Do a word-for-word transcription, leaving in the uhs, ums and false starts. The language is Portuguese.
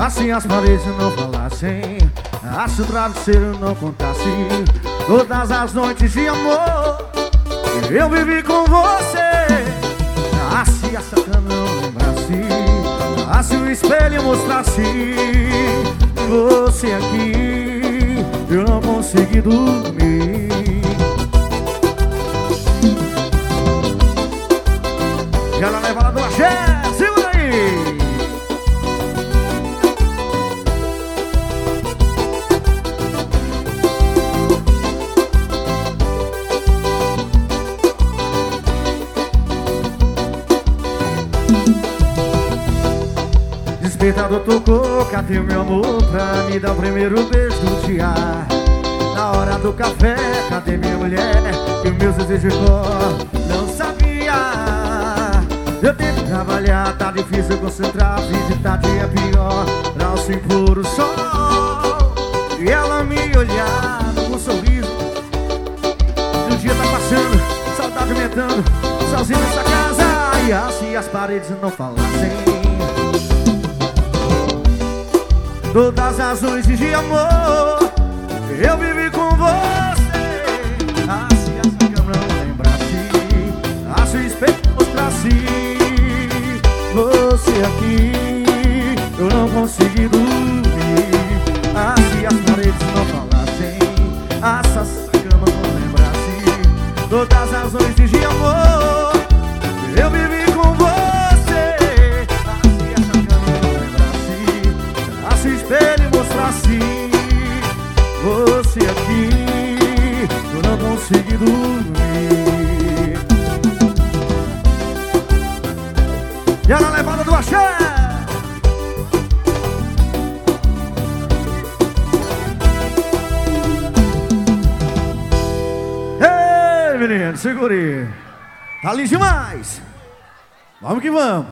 Assim as paredes não falassem, assim o travesseiro não contasse todas as noites de amor eu vivi com você. Assim essa cama não lembrasse, assim o espelho mostrasse você aqui, eu não consegui dormir. E ela leva lá do axé, segura aí. Despertador tocou, cadê o meu amor pra me dar o primeiro beijo do dia? Na hora do café, cadê minha mulher? E os meus desejos não sabia. Eu tenho que trabalhar, tá difícil concentrar, visitar dia é pior, pra se pôr o sol. E ela me olhar com um sorriso. E o dia tá passando, saudade aumentando, sozinho nessa casa. E assim as paredes não falassem todas as noites de amor eu vivi com você. Assim essa cama não lembrasse, assim o espelho mostrasse você aqui, eu não consegui dormir. Assim as paredes não falassem, assim essa cama não lembrasse todas as noites de amor eu vivi com você. Assim essa cama não lembrasse, se o espelho mostrasse você aqui, eu não consegui dormir. E a levada do axé. Ei, menino, segure. Tá lindo demais. Vamos que vamos.